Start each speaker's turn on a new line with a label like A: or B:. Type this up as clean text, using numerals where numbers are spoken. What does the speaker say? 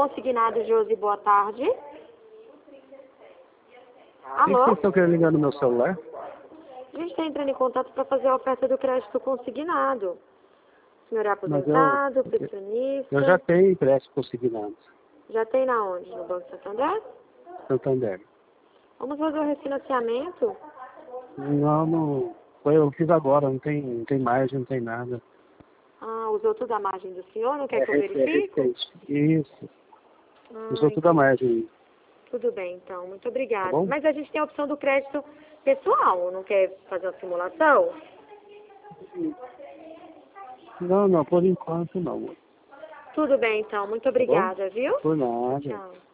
A: Consignado, Josi, boa tarde.
B: Por que
A: Alô?
B: vocês estão querendo ligar no meu celular?
A: A gente está entrando em contato para fazer a oferta do crédito consignado. O senhor é
B: Mas
A: aposentado, pensionista?
B: eu já tenho empréstimo consignado.
A: Já tem na onde? No Banco Santander?
B: Santander.
A: Vamos fazer o refinanciamento?
B: Não. Eu fiz agora, não tem margem, não tem nada.
A: Ah, usou tudo a margem do senhor? Não quer que eu verifique?
B: Isso.
A: Ah,
B: Usou tudo a margem.
A: tudo bem, então. Muito
B: Tá
A: obrigada.
B: bom?
A: Mas a gente tem a opção do crédito pessoal. Não quer fazer uma simulação?
B: Não, por enquanto não.
A: Tudo bem, então. Muito
B: Tá bom?
A: obrigada, viu?
B: Por nada.
A: Tchau.